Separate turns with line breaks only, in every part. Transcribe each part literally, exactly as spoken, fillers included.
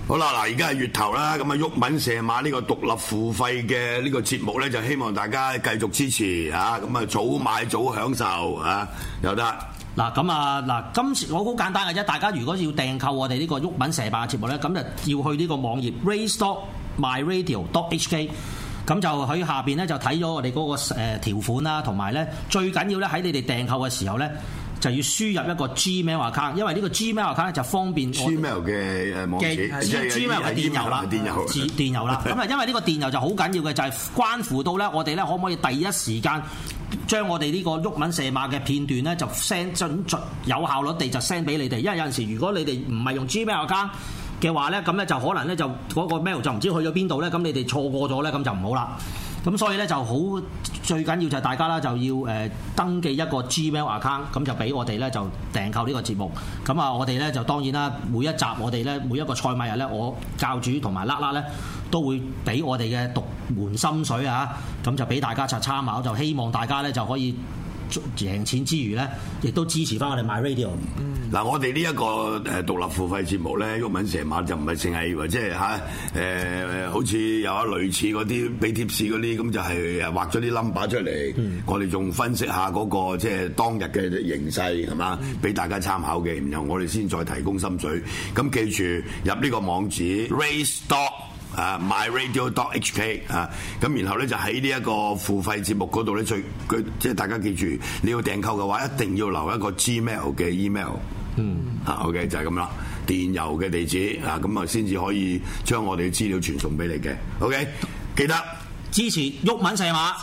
好啦，嗱，而家係月頭啦，咁啊，毓民射馬呢個獨立付費嘅呢個節目咧，就希望大家繼續支持嚇，咁啊，早買早享受嚇，有得。
嗱咁啊，嗱，今次我好簡單嘅啫，大家如果要訂購我哋呢個毓民射馬嘅節目咧，咁就要去呢個網頁 race dot my radio dot h k， 咁就喺下邊咧就睇咗我哋嗰個誒條款啦，同埋咧最緊要咧喺你哋訂購嘅時候咧，就要輸入一個 Gmail account， 因為呢個 Gmail account 就方便
Gmail 嘅誒網址
，Gmail 嘅電郵啦，
電郵
電郵啦。咁啊，因為呢個電郵就好緊要嘅，就係、是、關乎到咧，我哋咧可唔可以第一時間將我哋呢個毓民射馬嘅片段咧，就 send 準準有效率地就 send 俾你哋。因為有陣時如果你哋唔係用 Gmail account嘅話咧，咁咧就可能咧就嗰個 mail 就唔知去咗邊度咧，咁你哋錯過咗咧，咁就唔好啦。咁所以咧就好最緊要就係大家啦，就要誒登記一個 Gmail account， 咁就俾我哋咧就訂購呢個節目。咁啊，我哋咧就當然啦，每一集我哋咧每一個賽馬日咧，我教主同埋啦啦咧都會俾我哋嘅獨門心水啊，咁就俾大家一齊參考，就希望大家咧就可以贏錢之餘咧，亦都支持翻我哋 My Radio。
嗱、嗯，我哋呢一個誒獨立付費節目咧，毓民射馬就唔係淨係或者係嚇誒，好似有一類似嗰啲俾貼士嗰啲，咁就係誒畫咗啲 number 出嚟，嗯、我哋仲分析下嗰、嗰個即係當日嘅形勢係嘛，俾、嗯、大家參考嘅，然後我哋先再提供心水。咁記住入呢個網址 race dot啊 my radio dot h k 啊，咁然後咧就喺呢一個付費節目嗰度咧，最佢即係大家記住，你要訂購嘅話，一定要留一個 Gmail 嘅 email，嗯啊 OK 就係咁啦，電郵嘅地址啊，咁啊先至可以將我哋嘅資料傳送俾你嘅 OK， 記得
支持毓民射馬。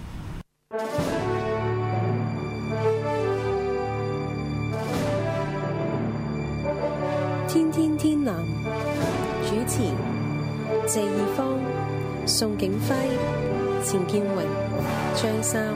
天天天藍主持謝義方、宋景輝、錢建榮、張三。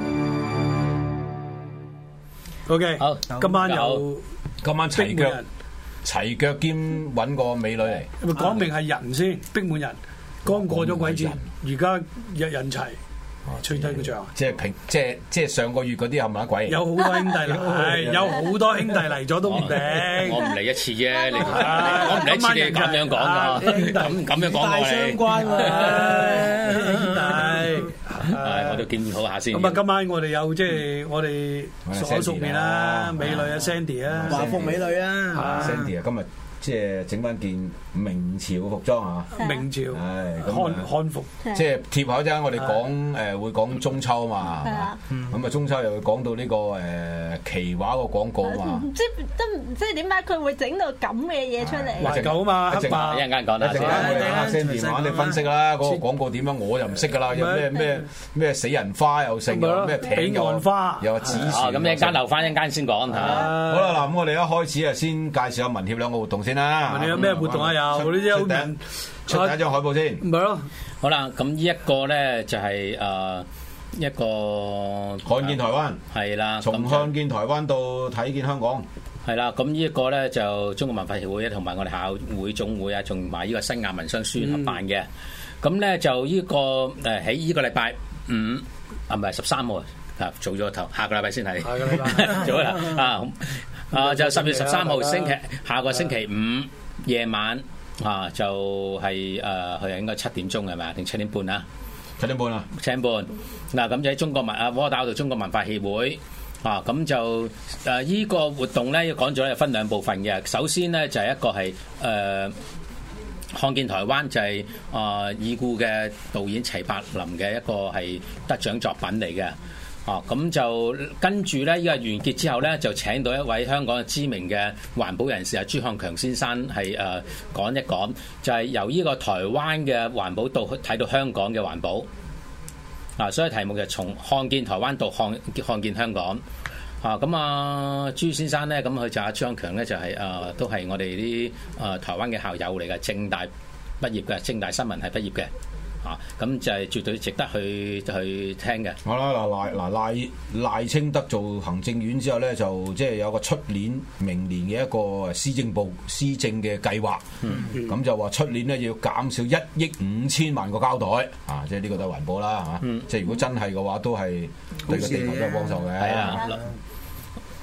OK，好，今晚有
今晚齊腳齊腳兼揾個美女嚟。
咪講明係人先，逼滿人，剛過咗鬼節，而家日人齊。吹低個仗，
即係平，即係即係上個月嗰啲冚唪唥鬼，
有好多兄弟嚟，係有好多兄弟嚟咗都唔定。
我唔嚟一次啫，你我唔嚟一次你咁樣講噶，咁咁樣講我哋。相關喎，
兄弟，
係我都見好下先。
咁啊，今晚我哋有即係我哋熟口熟面啦，美女啊 Sandy 啊，
華服美女啊
，Sandy 啊，今日。即係整翻件明朝嘅服裝啊！
明朝，
係
漢漢服，
即係貼口啫。我哋講誒會講中秋嘛，係嘛？咁啊中秋又會講到呢個誒奇畫個廣告嘛。
唔知都唔知點解佢會整到咁嘅嘢出嚟。
懷舊啊嘛，
一陣間講啦，
一陣間我哋阿 Sandy 話你分析啦，嗰個廣告點樣我就唔識㗎啦。有咩咩咩死人花又成，又咩艇又
花，
又話紫樹。
咁一陣間留翻一陣間先講嚇。
好啦，嗱咁我哋一開始啊先介紹下文協兩個活動先啦。
問你有咩活動啊？有嗰啲好名，
出第一張海報先。
唔係咯。
好啦，咁呢一個咧就係誒一個
看見台灣。
係啦。
從看見台灣到睇見香港。
係啦，咁呢一個咧就中國文化協會同埋我哋校會總會啊，同埋呢個新亞民商書院合辦嘅。咁咧就呢個誒喺呢個禮拜五啊，唔係十三號啊，做咗頭，下個禮拜先係。下個禮拜做啦啊！啊！就十月十三號星期下個星期五夜晚啊，就係誒佢係應該七點鐘係咪定七點半啊？
七點半啊！
七點半嗱，咁就喺中國文啊窩打老道中國文化協會啊，咁就誒依個活動咧，要講咗咧分兩部分嘅。首先咧就係一個係誒看見台灣，就係啊已故嘅導演齊柏林嘅一個係得獎作品嚟嘅。哦，咁就跟住咧，呢個完結之後咧，就請到一位香港嘅知名嘅環保人士啊，朱漢強先生係誒、呃、講一講，就係、是、由呢個台灣嘅環保到睇到香港嘅環保啊，所以題目就從看見台灣到看看見香港啊。咁啊，朱先生咧，咁佢就阿朱漢強咧，就係、是、誒、呃、都係我哋啲誒台灣嘅校友嚟嘅，政大畢業嘅，政大新聞系畢業嘅。啊，咁就係絕對值得去去聽嘅。
好啦，嗱賴嗱賴賴清德做行政院之後咧，就即係有個出年明年嘅一個施政部施政嘅計劃。咁、嗯、就話出年咧要減少一億五千萬個膠袋。啊，即係呢個都係環保啦，嚇、嗯。即係如果真係嘅話，都係對個地球都有幫助嘅。係啊。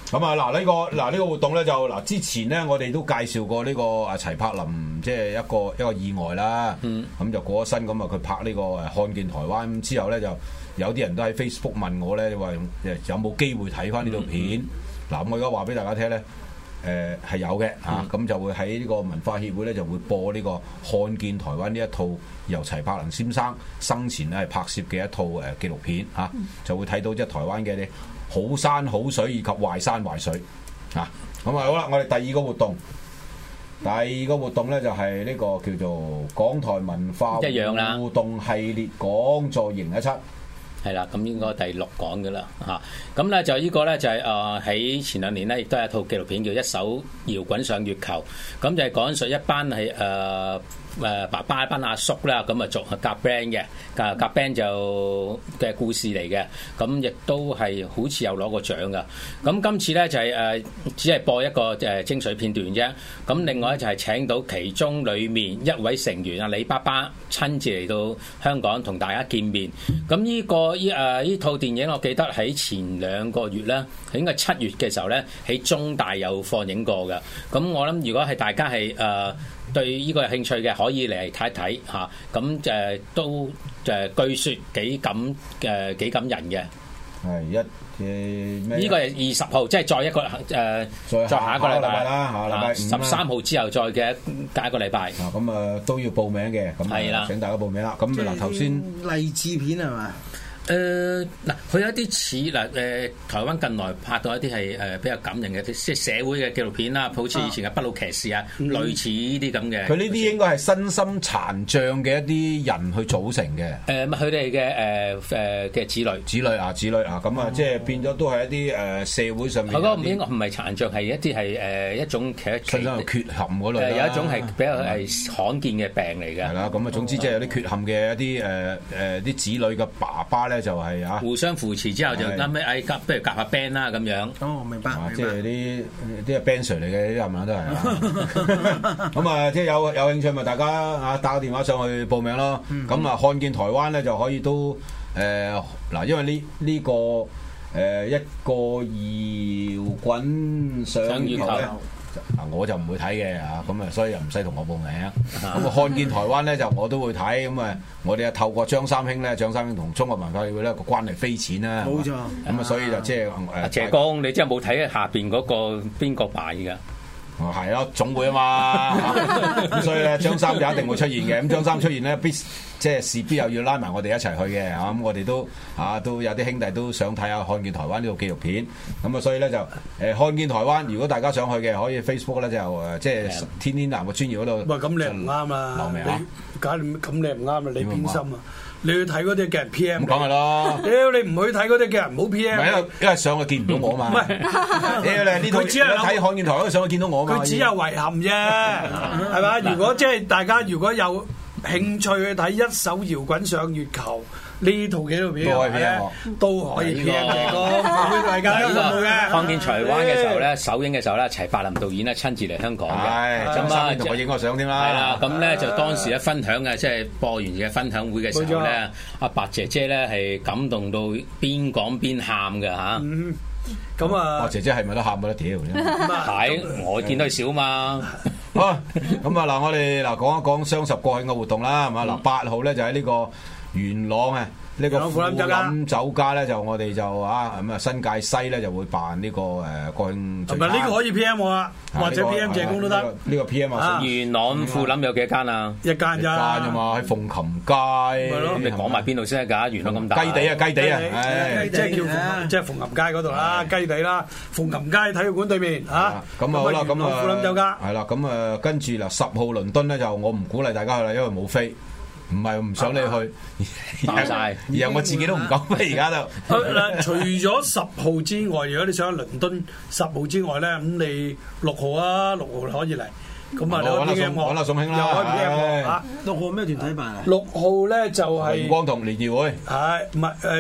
咁啊嗱呢個嗱呢個活動咧就嗱之前咧我哋都介紹過呢個啊齊柏林即係一個一個意外啦，咁、嗯、就過咗身咁啊佢拍呢個誒看見台灣之後咧就有啲人都喺 Facebook 問我咧話有冇機會睇翻呢套片？嗱、嗯、我而家話俾大家聽咧，誒、呃、係有嘅嚇，咁、嗯、就會喺呢個文化協會咧就會播呢個看見台灣呢一套由齊柏林先生生前咧係拍攝嘅一套誒紀錄片嚇、啊，就會睇到即係台灣嘅啲好山好水以及壞山壞水啊！咁啊好啦，我哋第二個活動，第二個活動咧就係呢個叫做港台文化互動系列講座二零一七。
係啦，咁應該第六講嘅啦嚇。咁咧就呢個咧就係誒喺前兩年咧，亦都係一套紀錄片叫《一手搖滾上月球》。咁就係講述一班係誒誒爸爸一班阿叔啦，咁啊做夾 band 嘅，夾夾 band 就嘅故事嚟嘅。咁亦都係好似有攞過獎噶。咁今次咧就係誒只係播一個誒精髓片段啫。咁另外咧就係請到其中裡面一位成員啊李爸爸親自嚟到香港同大家見面。咁呢個依誒依套電影，我記得喺前兩個月咧，應該七月嘅時候咧，喺中大有放映過嘅。咁我諗如果係大家係誒、呃、對呢個有興趣嘅，可以嚟睇一睇嚇。咁誒、呃、都誒據說幾感誒、呃、幾感人嘅。係
一嘅咩？
呢個係二十號，即係再一個誒，呃、再下一個禮拜
啦，下禮拜
十三號之後再嘅隔一個禮拜。
啊，咁啊都要報名嘅，咁係啦，請大家報名啦。咁嗱頭先
勵志片係嘛？
誒嗱，佢有一啲似嗱誒，台灣近來拍到一啲係誒比較感人嘅，即係社會嘅紀錄片啦，好似以前嘅《不老騎士》啊，類似呢啲咁嘅。佢呢啲應該係身心殘障嘅一啲人去組成嘅。誒，佢哋嘅誒誒嘅子女，子女啊，子女啊，咁啊，即係變咗都係一啲誒社會上面。佢嗰個唔應該唔係殘障，係一啲係誒一種其實身心缺陷嗰類啦。有一種係比較係罕見嘅病嚟嘅。係啦，咁啊，總之即係有啲缺陷嘅一啲誒誒啲子女嘅爸爸咧。就係啊，互相扶持之後就啱咩？誒夾，不如夾下 band 啦咁樣。哦，明白。即係啲啲係 band sir 嚟嘅，啲係咪都係啊？咁啊，即係有有興趣咪大家啊打個電話上去報名咯。咁啊，看見台灣咧就可以都誒嗱，因為呢呢個誒一個搖滾上月球咧。嗱我就唔會睇嘅嚇，咁啊所以又唔使同我報名。咁啊看見台灣咧就我都會睇，咁啊我哋啊透過張三兄咧，張三兄同中國文化協會咧個關係匪淺啦。冇錯。咁啊所以就即係誒。謝光，你真係冇睇下邊嗰個邊個擺㗎？哦，係咯，總會啊嘛。咁所以咧張三就一定會出現嘅。咁張三出現咧必即係勢必又要拉埋我哋一齊去嘅。嚇咁我哋都啊都有啲兄弟都想睇下看見台灣呢套紀錄片。咁啊所以咧就誒看見台灣，如果大家想去嘅，可以 Facebook 咧就誒即係天天藍嘅專頁嗰度。喂，咁你唔啱啦，留名啊！假你咁你唔啱啊！你偏心啊！你去睇嗰啲嘅人 P M，咁講係咯。屌你唔去睇嗰啲嘅人唔好 P M。唔係因為因為上去見唔到我嘛。唔係，屌你呢套只係睇看見台灣上去見到我嘛。佢只有遺憾啫，係嘛？如果即係大家如果有興趣去睇一手搖滾上月球呢套紀錄片嘅話咧，都可以 P M 嘅哥，歡迎大家有興趣嘅。看見台灣嘅時候咧，首映嘅時候咧，齊柏林導演咧親自嚟香港嘅，咁啊同我影個相添啦。係啦，咁咧就當時咧分享嘅，即係播完嘅分享會嘅時候咧，阿白姐姐咧係感動到邊講邊喊嘅嚇。咁啊，白姐姐係咪都喊冇得屌？係，我見到佢少嘛。好，咁啊嗱，我哋嗱講一講雙十國慶嘅活動啦，係嘛嗱，八號咧就喺呢個元朗啊，呢個富林酒家咧就我哋就啊咁啊新界西咧就會辦呢個誒國慶。同埋呢個可以 P M 我啊，或者 P M 謝工都得。呢個 P M 啊，元朗富林有幾間啊？一間咋？一間咋嘛？喺鳳琴街。咁你講埋邊度先得㗎？元朗咁大。雞地啊，雞地啊，即係叫即係鳳琴街嗰度啦，雞地啦，鳳琴街體育館對面嚇。咁啊好啦，咁啊富林酒家係啦，咁啊跟住嗱十號倫敦咧就我唔鼓勵大家去啦，因為冇飛。唔係唔想你去，爆晒，而係我自己都唔敢飛而家都。嗱，除咗十號之外，如果你想去倫敦十號之外咧，咁你六號啊，六號你可以嚟。咁啊，你揾下宋，揾下宋兄啦。又可以 P M 嚇。六號咩團體辦啊？六號咧就係光同聯誼會。係，唔係誒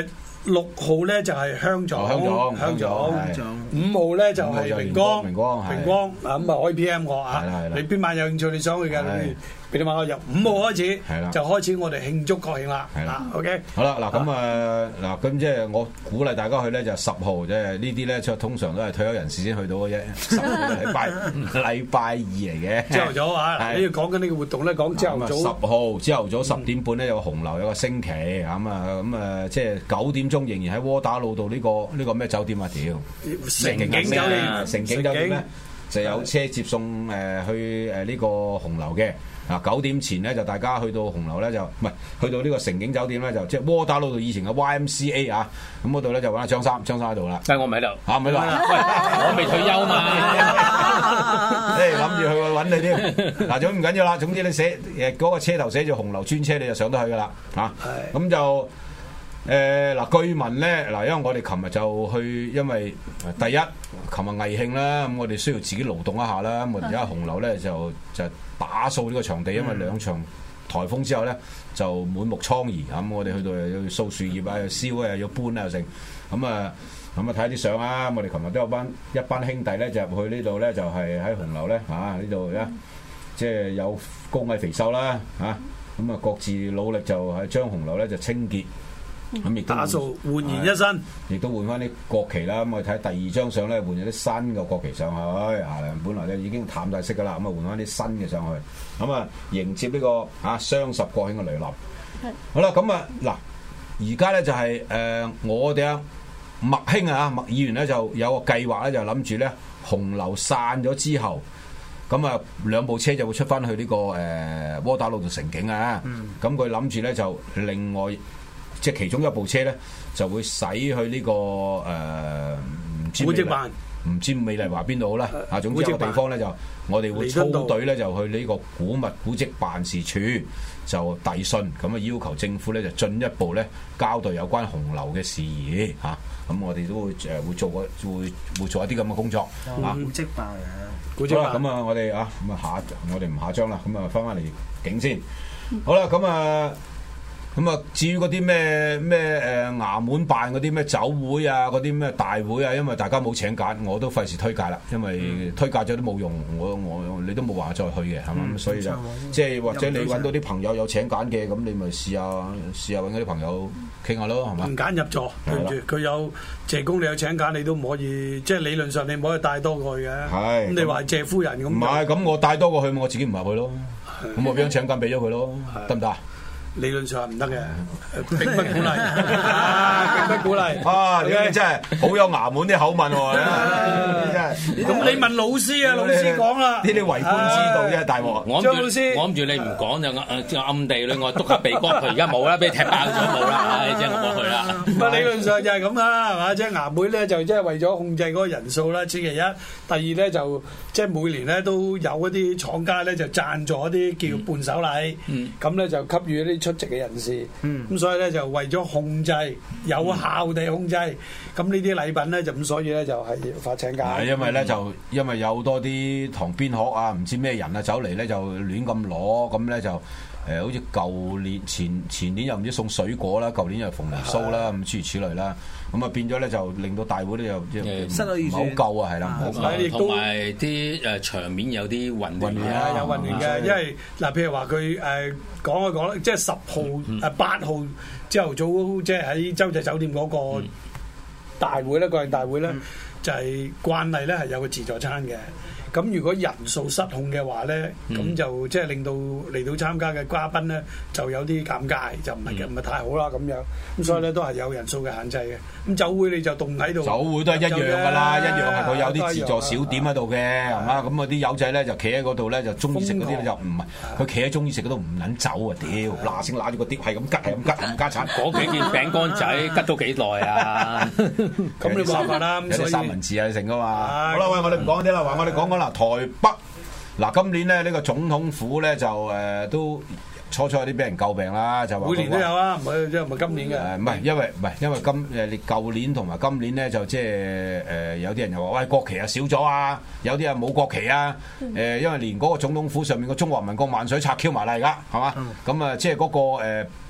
六號咧就係香總，
香總，
香總，
香總。
五號咧就係明光，
明光，
明光啊咁啊可以 P M 我啊，你邊晚有興趣你想去嘅，你俾你問我由五號開始，就開始我哋慶祝國慶啦，啊 OK。
好啦，嗱咁啊嗱咁即係我鼓勵大家去咧就十號，即係呢啲咧就通常都係退休人士先去到嘅啫，十號禮拜禮拜二嚟嘅，
朝頭早啊，你要講緊呢個活動咧，講朝頭早。
十號朝頭早十點半咧有個紅樓有個升旗，咁啊咁啊即係九點鐘仍然喺窩打老道呢個呢個咩酒店啊屌！
城景酒店，
城景酒店咧就有車接送誒去誒呢個紅樓嘅。嗱九點前咧就大家去到紅樓咧就唔係去到呢個城景酒店咧就即係窩打老道以前嘅 Y M C A 啊，咁嗰度咧就揾阿張三，張三喺度啦。
但係我唔喺度，
嚇唔喺度，
喂我未退休嘛，
誒諗住去揾你添。嗱總唔緊要啦，總之你寫誒嗰個車頭寫住紅樓專車你就上得去噶啦嚇，咁就。誒嗱，據聞咧嗱，因為我哋琴日就去，因為第一琴日藝慶啦，咁我哋需要自己勞動一下啦。咁我哋而家紅樓咧就就打掃呢個場地，因為兩場颱風之後咧就滿目瘡痍，咁我哋去到又要掃樹葉啊，又燒啊，又要搬啊，又剩。咁啊咁啊睇下啲相啊！我哋琴日都有班一班兄弟咧就入去呢度咧，就係喺紅樓咧嚇呢度咧，即係有高矮肥瘦啦嚇，咁啊各自努力就係將紅樓咧就清潔。咁亦都
打掃煥然一新，
亦都換翻啲國旗啦。咁我哋睇第二張相咧，換咗啲新嘅國旗上去。啊，本來咧已經淡晒色噶啦，咁啊換翻啲新嘅上去。咁啊迎接呢、這個啊雙十國慶嘅來臨。係好啦，咁啊嗱，而家咧就係、是、誒、呃、我哋啊麥兄啊麥議員咧就有個計劃咧，就諗住咧紅樓散咗之後，咁啊兩部車就會出翻去呢、這個誒窩打老道城景啊。咁佢諗住咧就另外。即係其中一部車咧，就會駛去呢、這個誒唔、呃、知古蹟辦，唔知美麗華邊度好啦。啊，總之有個地方咧就我哋會操隊咧就去呢個古物古蹟辦事處就遞信，咁啊要求政府咧就進一步咧交代有關紅樓嘅事宜嚇。咁、啊、我哋都會誒、呃、會做個會會做一啲咁嘅工作。
古蹟辦啊，古蹟辦。
咁啊，我哋啊咁啊下我哋唔下張啦，咁啊翻翻嚟景先。好啦，咁啊。咁啊，至於嗰啲咩咩誒衙門辦嗰啲咩酒會啊，嗰啲咩大會啊，因為大家冇請柬，我都費事推介啦，因為推介咗都冇用，我我你都冇話再去嘅，係嘛、嗯？所以就即係或者你揾到啲朋友有請柬嘅，咁你咪試下試下揾嗰啲朋友傾下咯，係嘛？唔揀入座，對唔住，佢有謝公，你有請柬，你都唔可以，即係理論上你唔可以帶多個去嘅。係。咁你話謝夫人咁？唔係，咁我帶多個去，我自己唔入去咯。咁我俾張請柬俾咗佢咯，得唔得啊？理論上係唔得嘅，並不鼓勵，並不鼓勵。啊，你真係好有衙門啲口吻喎，真係。咁你問老師啊，老師講啦。呢啲為官之道真係大鑊。張老師，我諗住你唔講就就暗地裏我篤下鼻哥，佢而家冇啦，俾你踢爆咗冇啦，唉，即係我過去啦。咁啊，理論上就係咁啦，係嘛？即係衙門咧就即係為咗控制嗰個人數啦，此其一。第二咧就即係每年咧都有一啲廠家咧就贊助一啲叫伴手禮，咁咧就給予一啲出席嘅人士，咁、嗯、所以咧就為咗控制，有效地控制，咁呢啲禮品咧就咁，所以咧就係要發請柬。係因為咧就因為有好多啲堂邊學啊，唔知咩人啊走嚟咧就亂咁攞，咁咧就誒、呃、好似舊年前前年又唔知送水果啦，舊年又鳳梨酥啦，咁諸如此類啦。咁啊變咗咧就令到大會咧又即係唔係好夠啊，係啦，同埋啲誒場面有啲混亂啊，有混亂嘅，因為嗱譬如話佢誒講一講咧，即係十號誒八號朝頭早，即係喺洲際酒店嗰個大會咧，國慶大會咧，就係慣例咧係有個自助餐嘅。咁如果人數失控嘅話咧，咁、嗯、就即係令到嚟到參加嘅嘉賓咧就有啲尷尬，就唔係唔係太好啦咁樣。咁所以咧都係有人數嘅限制嘅。咁酒會你就凍喺度，酒會都係一樣㗎啦，一樣係佢有啲自助小點喺度嘅，係嘛？咁嗰啲友仔咧就企喺嗰度咧，就中意食嗰啲咧就唔係，佢企喺中意食嗰度唔撚走啊！屌，嗱聲揦住個碟係咁吉係咁吉唔加餐，嗰幾件餅乾仔吉到幾耐啊？咁你冇辦法啦，有啲三文治啊成㗎嘛。好啦，喂，我哋唔講啲啦，話我哋講講啦。台北嗱，今年咧呢、呢個總統府咧就誒、呃、都初初有啲俾人詬病啦，就話每年都有啊，唔係即係唔係今年嘅？誒唔係，因為唔係因為今誒你舊年同埋今年咧就即係誒有啲人又話喂國旗啊少咗啊，有啲啊冇國旗啊，誒、呃、因為連嗰個總統府上面個中華民國萬歲拆 Q 埋啦而家係嘛，咁啊、嗯、即係嗰、嗰個誒。呃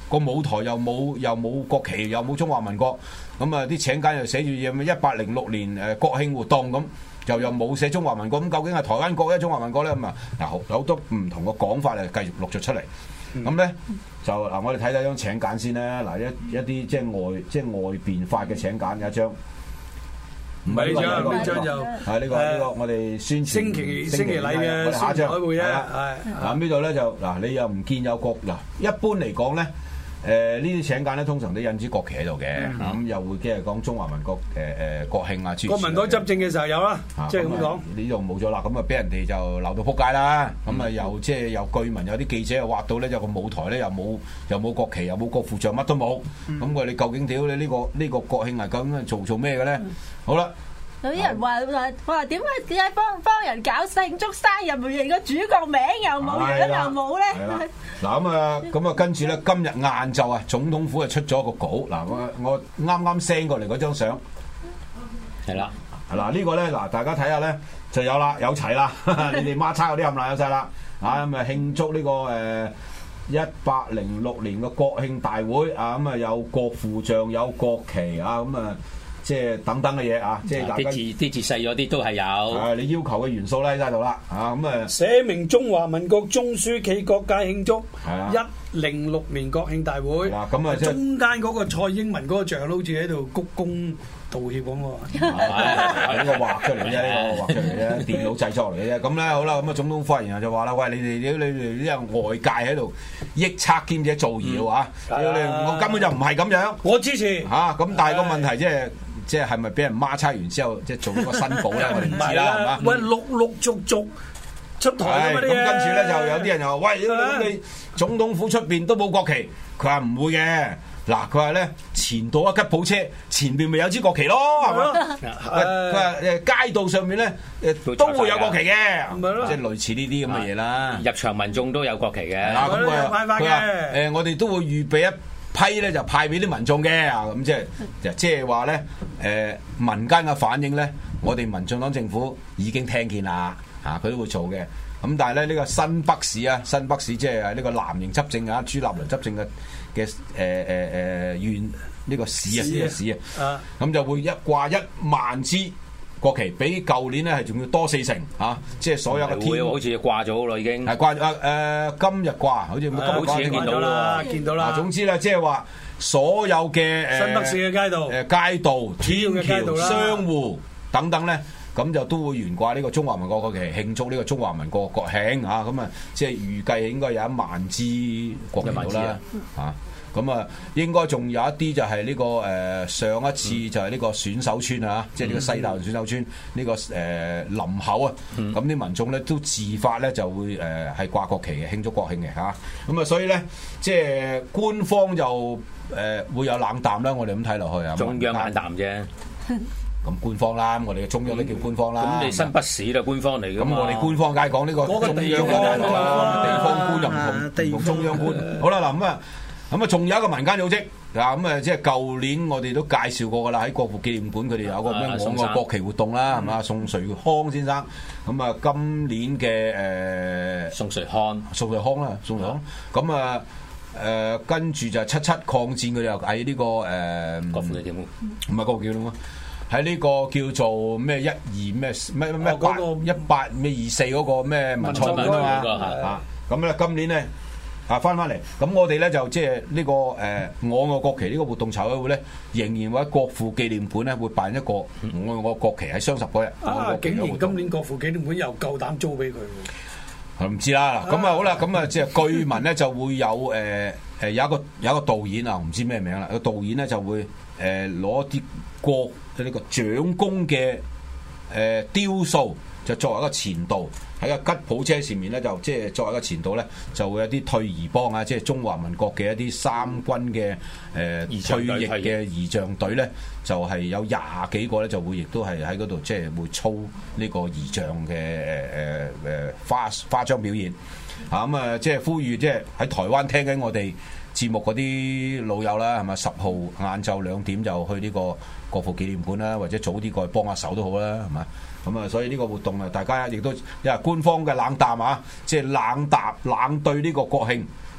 個舞台又冇又冇國旗，又冇中華民國，咁啊啲請柬又寫住嘢一八零六年誒國慶活動咁。又又冇寫中華民國，咁究竟係台灣國咧、中華民國咧？咁啊，嗱好好多唔同嘅講法啊，繼續陸續出嚟。咁咧、嗯、就嗱，我哋睇睇張請柬先啦。嗱，一一啲即係外即係外邊發嘅請柬有一張，唔係呢張，呢張就係呢個呢個我哋宣傳
升旗升旗禮嘅下一張開會啊。
係嗱呢度咧就嗱，你又唔見有國嗱，一般嚟講咧。誒呢啲請柬咧，通常都印支國旗喺度嘅，咁、嗯、又會即係講中華民國誒誒、呃、國慶啊，
國民黨執政嘅時候有啦，即係咁講。
呢度冇咗啦，咁啊俾人哋就鬧到撲街啦，咁啊、嗯、又即係又據聞有啲記者又挖到咧，有個舞台咧又冇又冇國旗，又冇國父像，乜都冇。咁我哋究竟屌你呢個呢、呢個國慶係究竟做做咩嘅咧？嗯、好啦。
有啲人話話話點解點解幫幫人搞慶祝生日，連個主角名又冇，樣又冇咧？
嗱咁啊，咁啊，跟住咧，今日晏晝啊，總統府啊出咗個稿。嗱，我我啱啱 send 過嚟嗰張相，係啦，係啦，呢個咧嗱，大家睇下咧就有啦，有齊啦，你哋孖叉嗰啲冚唪唥有晒啦，啊咁啊慶祝呢個誒一八零六年嘅國慶大會啊，咁啊有國父像，有國旗啊，咁啊。即係等等嘅嘢啊！即係
啲字啲字細咗啲都係有。
係你要求嘅元素咧喺度啦，啊咁啊
寫明中華民國中樞暨各界慶祝一零六年國慶大會。
嗱咁啊，
中間嗰個蔡英文嗰個像好似喺度鞠躬道歉咁喎。
呢個畫出嚟啫，呢個畫出嚟啫，電腦製作嚟嘅啫。咁咧好啦，咁啊總統發言人就話啦：喂，你哋你哋啲外界喺度臆測兼且造謠啊！我根本就唔係咁樣。
我支持
嚇咁，但係個問題即係。即係係咪俾人孖叉完之後，即係做個申報咧？我哋唔知啦，係嘛？
喂，陸陸續續出台咁
跟住咧就有啲人又話：喂，你總統府出邊都冇國旗。佢話唔會嘅。嗱，佢話咧前度一吉普車前邊咪有支國旗咯，係咪？佢話誒街道上面咧誒都會有國旗嘅，即係類似呢啲咁嘅嘢啦。
入場民眾都有國旗嘅。
嗱，咁佢話誒我哋都會預備一批咧就派俾啲民眾嘅，咁即係即係話咧，誒民間嘅反應咧，我哋民進黨政府已經聽見啦，嚇佢都會做嘅。咁但係咧呢個新北市啊，新北市即係呢個藍營執政啊，朱立倫執政嘅嘅誒誒誒縣呢個市啊，呢個市啊，咁就會一掛一萬支國旗，比舊年咧係仲要多四成嚇，即係所有嘅天
好似掛咗啦已經，
係掛啊誒今日掛，好似今日
好似見到啦，
見到啦。
總之咧，即係話所有嘅誒
新北市嘅街道、
誒街道、天橋、商戶等等咧，咁就都會懸掛呢個中華民國國旗，慶祝呢個中華民國國慶嚇。咁啊，即係預計應該有一萬支國旗到啦嚇。咁啊，應該仲有一啲就係呢、這個誒、呃、上一次就係呢個選手村啊，嗯、即係呢個西大選手村呢、這個誒、呃、林口啊，咁啲、嗯、民眾咧都自發咧就會誒係掛國旗嘅慶祝國慶嘅嚇。咁啊，所以咧即係官方就誒、呃、會有冷淡啦。我哋咁睇落去啊，
中央冷淡啫。
咁官方啦，我哋嘅中央都叫官方啦。咁、
嗯、你新北市啦，官方嚟嘅。
咁我哋官方梗係講呢個中央啦，地方官又唔同，唔同中央官。好啦，嗱咁啊。咁啊，仲有一個民間組織啊，咁啊，即係舊年我哋都介紹過噶啦，喺國父紀念館佢哋有個咩我愛國旗活動啦，係嘛？宋瑞康先生，咁啊，今年嘅誒
宋瑞康，
宋瑞康啦，宋瑞康，咁啊誒，跟住就七七抗戰佢哋又喺呢個誒
國父紀念館，
唔係國父紀念館，喺呢個叫做咩一二咩咩咩八一八咩二四嗰個咩文創館啊嘛，啊，咁咧今年咧。啊，翻翻嚟，咁我哋咧就即係呢個誒、呃、我愛國旗呢個活動籌委會咧，仍然會喺國父紀念館咧會辦一個我愛我國旗喺雙十嗰日。
啊，竟然今年國父紀念館又夠膽租俾佢喎？
唔知啦，咁啊好啦，咁啊即係據聞咧就會有誒誒、呃、有一個有一個導演啊，唔知咩名啦，個導演咧就會誒攞啲國嘅呢個蔣公嘅誒雕塑。就作為一個前導喺個吉普車前面咧，就即係作為一個前導咧，就會有啲退兒幫啊，即係中華民國嘅一啲三軍嘅誒、呃、退役嘅儀仗隊咧，就係、是、有廿幾個咧，就會亦都係喺嗰度即係會操呢個儀仗嘅誒誒誒花花章表演啊！咁啊，即係呼籲即係喺台灣聽緊我哋節目嗰啲老友啦，係咪十號晏晝兩點就去呢個國父紀念館啦，或者早啲過去幫下手都好啦，係嘛？咁啊，所以呢個活動啊，大家亦都因為官方嘅冷淡啊，即係冷淡冷對呢個國慶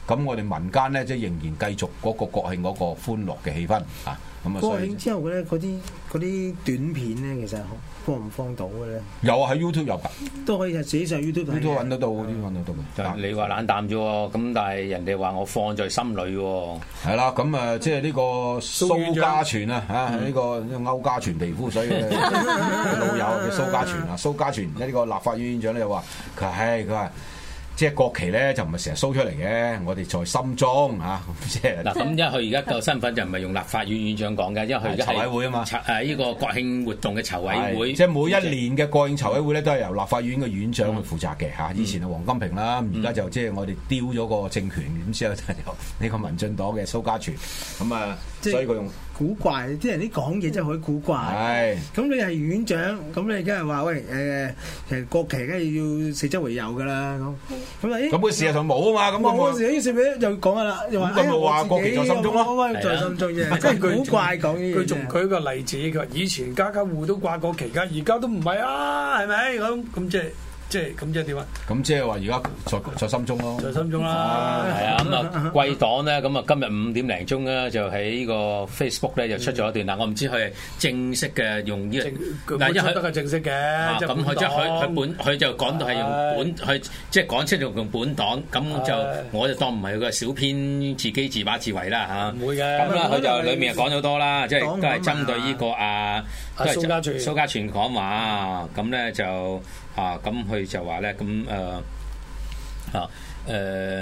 咁我哋民間咧即係仍然繼續嗰個國慶嗰個歡樂嘅氣氛啊！咁啊，
國慶之後咧，嗰啲嗰啲短片咧，其實放唔放到嘅咧？
有啊，喺 YouTube 有㗎，
都可以係自己上 YouTube 睇。
YouTube 揾得到，啲揾得到嘅。
但係你話冷淡啫喎，咁但係人哋話我放在心裏喎。
係啦，咁啊，即係呢個蘇家全啊，嚇呢個歐家全皮膚，所以老友嘅蘇家全啊，蘇家全呢個立法院院長咧就話：佢話唉，佢話。即係國旗咧就唔係成日 show 出嚟嘅，我哋在心中嚇，即係
嗱咁，因為佢而家個身份就唔係用立法院院長講嘅，因為佢而家係
籌委會啊嘛，
誒呢個國慶活動嘅籌委會，
即係每一年嘅國慶籌委會咧都係由立法院嘅院長去負責嘅嚇。以前係黃金平啦，而家就即係我哋丟咗個政權，咁之後就由呢個民進黨嘅蘇家全咁啊，所以佢用。
古怪，啲人啲講嘢真係好古怪。係，咁你係院長，咁你梗係話喂誒，其實國旗梗係要四周圍有㗎啦。咁咁啊，
咁佢事實上冇啊嘛。咁
冇嗰時啲事咪又講㗎啦，又話誒我自己在心中咯，在心中嘅，真係古怪講嘢。
佢仲舉個例子，佢話以前家家戶都掛國旗㗎，而家都唔係啊，係咪咁咁即係？即係咁即係點啊？
咁即係話而家在在心中咯，
在心中啦。
係啊，咁啊貴黨咧，咁啊今日五點零鐘咧就喺呢個 Facebook 咧就出咗一段嗱，我唔知佢係正式嘅用呢個
嗱，因為得係正式嘅。
咁佢即係佢佢本佢就講到係用本佢即係講出用用本黨，咁就我就當唔係佢個小編自己自把自為啦嚇。
唔會嘅。
咁啦，佢就裡面講咗多啦，即係都係針對呢個啊，都係蘇家全蘇家全講話，咁咧就。啊，咁佢就話咧，咁誒啊誒，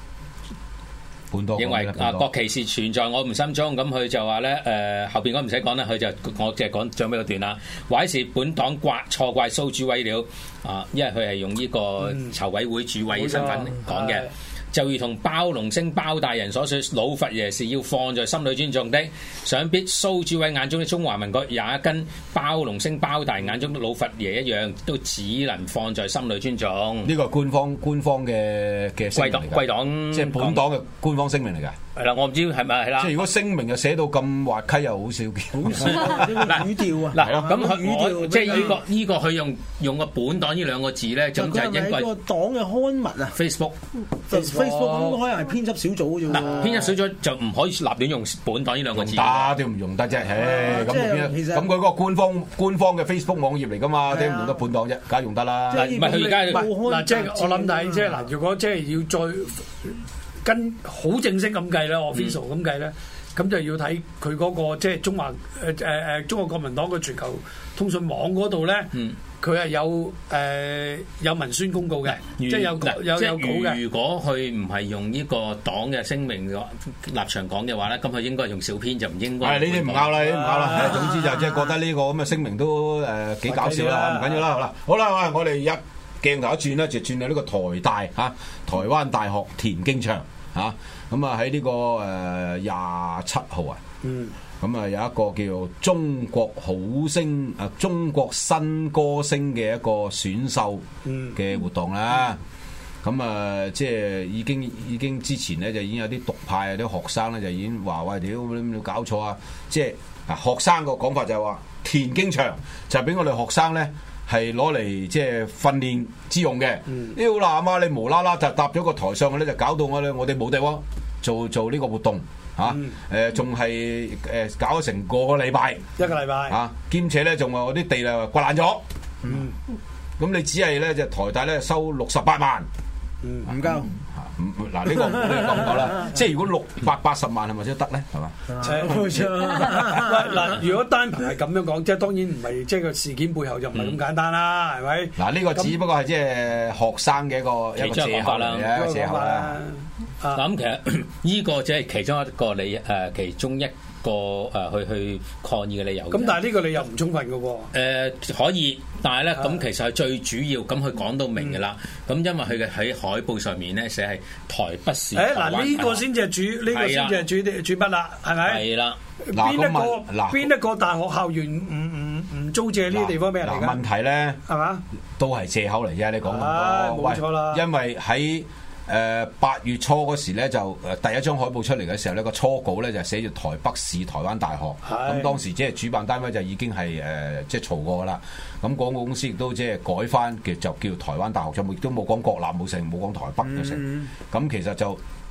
認為啊國旗是存在我們心中，咁佢就話咧誒後邊嗰唔使講啦，佢就我淨係講最尾嗰段啦，或者是本黨怪錯怪蘇主委了啊，因為佢係用呢個籌委會主委嘅身份講嘅。嗯就如同包龍星包大人所說，老佛爺是要放在心裏尊重的。想必蘇主委眼中的中華民國也跟包龍星包大人眼中的老佛爺一樣，都只能放在心裏尊重。
呢個係官方官方嘅嘅聲明嚟㗎，
貴黨
即係本黨嘅官方聲明嚟㗎。
係啦，我唔知係咪係啦。
即係如果聲明又寫到咁滑稽，又好少見。
好少嗱語調啊！
嗱咁佢即係呢個呢個佢用用個本黨呢兩個字咧，咁就係因為
個黨嘅刊物啊
Facebook。
Facebook 咁可能係編輯小組啫喎。
嗱，編輯小組就唔可以立亂用本黨呢兩個字。
打都唔用得啫，唉咁咁佢嗰個官方官方嘅 Facebook 網頁嚟㗎嘛，點唔用得本黨啫？梗係用得啦。
唔係佢而家
嗱，即係我諗睇即係嗱，如果即係要再跟好正式咁計咧 official 咁計咧，咁就要睇佢嗰個即係中華誒誒誒中國國民黨嘅全球通訊網嗰度咧。佢係有誒、呃、有文宣公告嘅，即係有有有稿嘅。
如果佢唔係用呢個黨嘅聲明立場講嘅話咧，咁佢應該用小編就唔應該。係呢啲唔拗啦，呢啲唔拗啦。
總之就即係覺得呢個咁嘅聲明都誒幾搞笑啦，唔緊要啦，好啦，好啦，我哋一鏡頭一轉咧，就轉到呢個台大嚇、啊，台灣大學田徑場嚇，咁啊喺呢個誒廿七號啊。嗯。咁啊，有一個叫做中國好聲啊，中國新歌聲嘅一個選秀嘅活動啦。咁啊、嗯，即係已經已經之前咧就已經有啲獨派啊啲學生咧就已經話喂，屌你有冇搞錯啊！即係啊，學生個講法就係話田徑場就係俾我哋學生咧係攞嚟即係訓練之用嘅。屌嗱嘛，你無啦啦就搭咗個台上去咧，就搞到我哋我哋冇地方做做呢個活動。嚇誒仲係誒搞咗成個個禮拜，
一個禮拜
嚇，兼且咧仲話我啲地啊刮爛咗，嗯，咁你只係咧就台大咧收六十八萬，
嗯，唔夠，
唔嗱呢個呢個夠唔夠啦？即係如果六百八十萬係咪先得咧？係嘛？
冇錯。嗱，如果單憑係咁樣講，即係當然唔係，即係個事件背後就唔係咁簡單啦，係咪？
嗱，呢個只不過係即係學生嘅一個一個借口嚟嘅，一個借口啦。
嗱咁其實呢個只係其中一個理誒，其中一個誒去去抗議嘅理由。
咁但係呢個理由唔充分嘅喎。
誒可以，但係咧咁其實係最主要，咁佢講到明嘅啦。咁因為佢嘅喺海報上面咧寫係台北市。誒
嗱呢個先至係主，呢個先至係主主筆啦，係咪？
係啦。
邊一個邊一個大學校園唔唔唔租借呢啲地方俾人嚟㗎？
問題咧
係嘛？
都係借口嚟啫，你講咁
多。冇錯啦。
因為喺誒八月初嗰時咧，就誒第一張海報出嚟嘅時候呢，個初稿咧就寫住台北市台灣大學。咁當時即係主辦單位就已經係誒即係嘈過啦。咁廣告公司亦都即係改翻嘅，就叫台灣大學，就亦都冇講國立冇成，冇講台北嘅成。咁其實就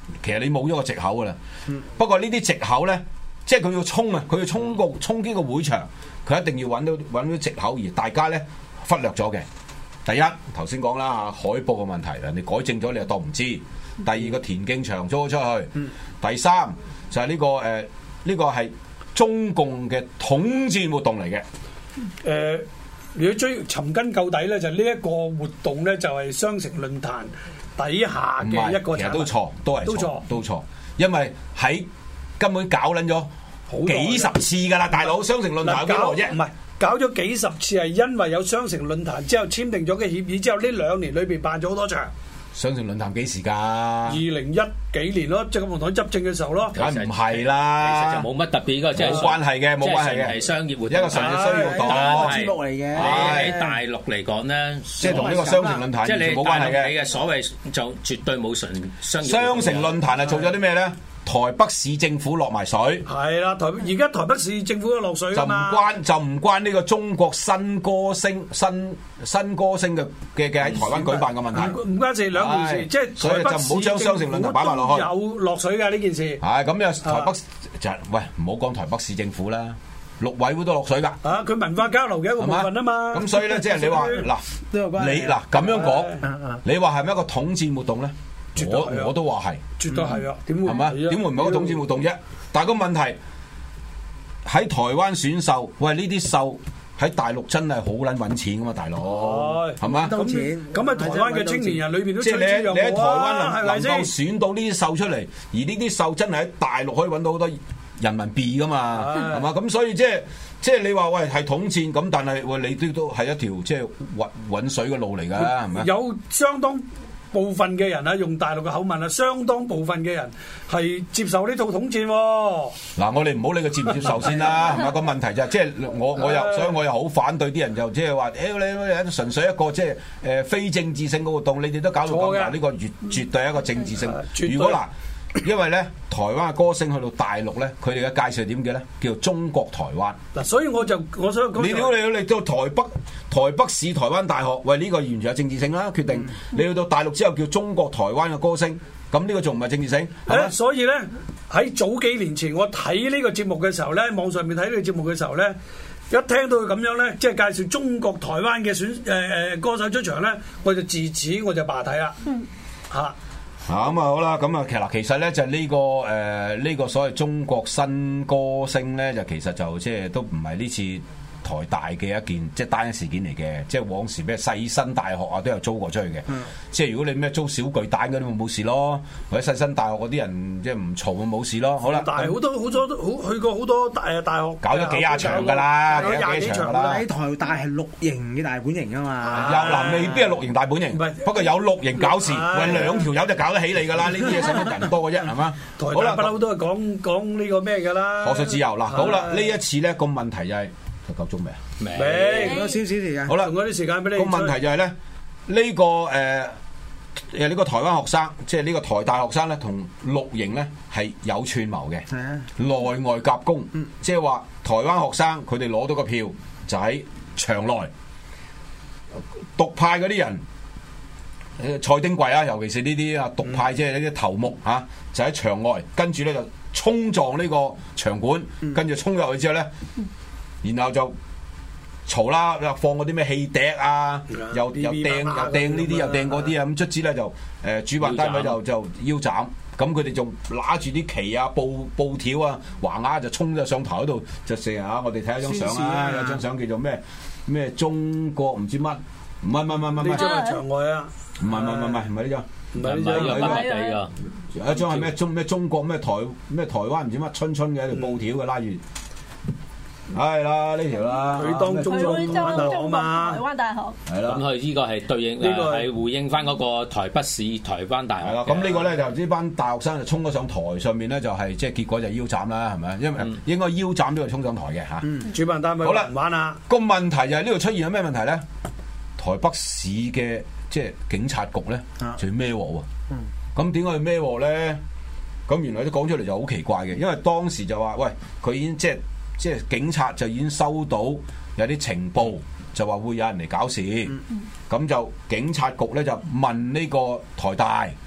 其實你冇咗個藉口噶啦。不過呢啲藉口咧，即係佢要衝啊，佢要衝個衝擊個會場，佢一定要揾到揾到藉口，而大家咧忽略咗嘅。第一頭先講啦，海報嘅問題，人哋改正咗你又當唔知。第二個田徑場租咗出去，嗯、第三就係、是、呢、這個誒呢、呃這個係中共嘅統戰活動嚟嘅。誒、
呃，如果追尋根究底咧，就呢、是、一個活動咧，就係雙城論壇底下嘅一個，
其實都錯，都係錯，
都錯，
都錯，因為喺根本搞撚咗幾十次㗎啦，大佬雙城論壇有幾耐啫？唔係。
搞咗幾十次係因為有雙城論壇之後簽訂咗嘅協議之後，呢兩年裏邊辦咗好多場。
雙城論壇幾時㗎？
二零一幾年咯，即係共產黨執政嘅時候咯。
梗唔係啦，
其實就冇乜特別，嗰個即係
冇關係嘅，冇關係嘅，
係商業活動，
一個純粹商業活動
節目嚟嘅。
喺大陸嚟講咧，
即係同呢個雙城論壇
即係你
冇關係嘅。
你嘅所謂就絕對冇純商業。
雙城論壇係做咗啲咩咧？台北市政府落埋水，
係啦，台而家台北市政府都落水
就唔關就唔關呢個中國新歌星新新歌星嘅嘅嘅喺台灣舉辦嘅問題，
唔關事兩回事，即係
所以就唔好將雙城論壇擺埋落去，
有落水㗎呢件事。
係咁又台北就喂唔好講台北市政府啦，陸委會都落水㗎。
啊，佢文化交流嘅一個部分啊嘛。
咁所以咧，即係你話嗱，你嗱咁樣講，你話係咪一個統戰活動咧？我我都話係，
絕對係啊！點會
係嘛？點會唔係個統戰活動啫？但係個問題喺台灣選秀，喂呢啲秀喺大陸真係好撚揾錢噶嘛，大佬係嘛？
咁咁喺台灣嘅青年人裏邊都
即係你你喺台灣能能夠
先
選到呢啲秀出嚟，而呢啲秀真係喺大陸可以揾到好多人民幣噶嘛，係嘛？咁所以即係即係你話喂係統戰咁，但係喂你都都係一條即係揾揾水嘅路嚟㗎，係咪？
有相當部分嘅人啊，用大陸嘅口吻啊，相當部分嘅人係接受呢套統戰喎。
嗱，我哋唔好理佢接唔接受先啦，係咪？個問題就係即係我我又所以我又好反對啲人就即係話，屌你你純粹一個即係誒非政治性嘅活動，你哋都搞到咁嗱，呢個絕絕對係一個政治性。如果嗱，因為咧台灣嘅歌星去到大陸咧，佢哋嘅介紹係點嘅咧？叫做中國台灣。嗱，
所以我就我想講，
你屌你你到台北台北市台灣大學，喂呢個完全係政治性啦，決定你去到大陸之後叫中國台灣嘅歌星，咁呢個仲唔係政治性？
誒，所以咧喺早幾年前我睇呢個節目嘅時候咧，網上面睇呢個節目嘅時候咧，一聽到佢咁樣咧，即係介紹中國台灣嘅選誒誒歌手出場咧，我就自此我就罷睇啦。嗯，嚇。
啊咁啊好啦，咁啊其實其實咧就呢、這個誒呢、呃這個所謂中國新歌星咧，就其實就即係都唔係呢次台大嘅一件即係單一事件嚟嘅，即係往時咩世新大學啊都有租過出去嘅。嗯、即係如果你咩租小巨蛋嗰啲咪冇事咯，或者世新大學嗰啲人即係唔嘈咪冇事咯。好啦，
但係好多好多好去過好多大誒大學，
搞咗幾廿場㗎啦，幾廿幾場啦。
喺台大係綠營嘅大本營啊嘛，
又嗱未必係綠營大本營，不過有綠營搞事，喂兩條友就搞得起你㗎啦。呢啲嘢使乜人多嘅啫，係嘛？
台大不嬲都係講講呢個咩㗎啦。
學術自由嗱，好啦，呢一次咧個問題就係。夠鐘未啊？
未，
仲有少少時間。
好啦，
仲有啲時間俾你。
個問題就係咧，呢個誒誒呢個台灣學生，即係呢個台大學生咧，同綠營咧係有串謀嘅，
係啊，
內外夾攻，即係話台灣學生佢哋攞到個票就喺場內，獨派嗰啲人，誒蔡丁貴啊，尤其是呢啲啊獨派，即係呢啲頭目嚇，就喺場外，跟住咧就衝撞呢個場館，跟住衝入去之後咧。然後就嘈啦，又放嗰啲咩氣笛啊，又又掟又掟呢啲又掟嗰啲啊，咁卒之咧就誒、呃、主辦單位就就腰斬，咁佢哋仲揦住啲旗啊、布布條啊、橫額就衝咗上台嗰度，就成日啊！我哋睇下張相啊，有張相叫做咩咩中國唔知乜，唔係唔係唔係唔係，
呢張係場外啊，
唔係唔係唔係唔係呢張，
唔係呢張，唔係呢
個，有一張係咩中咩中國咩台咩台灣唔知乜春春嘅一條布條嘅拉住。係啦，呢條啦，
佢當中中台灣嘛，
台灣大學
係啦。
咁佢呢個係對應，呢個係回應翻嗰個台北市台灣大學。
係啦，咁呢個咧就呢班大學生就衝咗上台上面咧，就係即係結果就腰斬啦，係咪？因為應該腰斬都係衝上台嘅嚇。
嗯，主辦單位好啦，唔玩啦。
個問題就係呢度出現咗咩問題咧？台北市嘅即係警察局咧，就要孭鑊喎。咁點解要孭鑊咧？咁原來都講出嚟就好奇怪嘅，因為當時就話喂，佢已經即係。即係警察就已經收到有啲情報，就話會有人嚟搞事，咁、嗯嗯、就警察局咧就問呢個台大，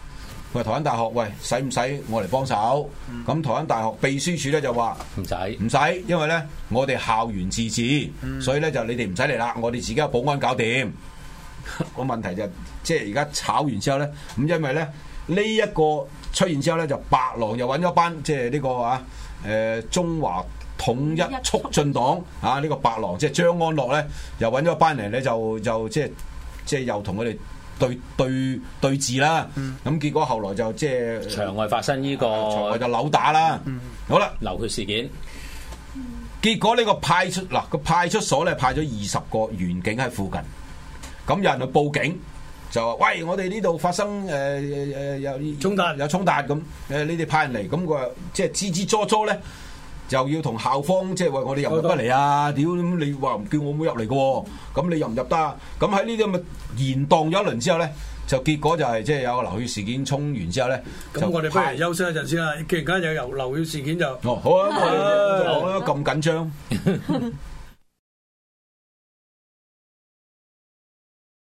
喂，台灣大學，喂，使唔使我嚟幫手？咁、嗯、台灣大學秘書處咧就話
唔使，
唔使，因為咧我哋校園自治，嗯、所以咧就你哋唔使嚟啦，我哋自己有保安搞掂。個問題就即係而家炒完之後咧，咁因為咧呢一、這個出現之後咧，就白狼又揾咗班即係呢、這個啊誒、呃、中華統一促進黨啊呢、這個白狼即係張安樂咧，又揾咗班人咧就就即係即係又同佢哋對對對峙啦。咁、嗯、結果後來就即係
場外發生呢、這個
場外就扭打啦。嗯、好啦，
流血事件。
結果呢個派出嗱個派出所咧派咗二十個員警喺附近。咁有人去報警，就話：喂，我哋呢度發生誒誒、呃、有衝突，有衝突咁。誒、呃，你哋派人嚟，咁佢即係支支初初咧，就要同校方即係話：我哋入唔入得嚟啊？屌，你話唔叫我妹入嚟嘅喎，咁你入唔入得啊？咁喺呢啲咁嘅延宕咗一輪之後咧，就結果就係即係有個流血事件衝完之後咧，
咁我哋不如休息一陣先啦。既然間有流流血事件就，
哦好啊，好啊，咁緊張。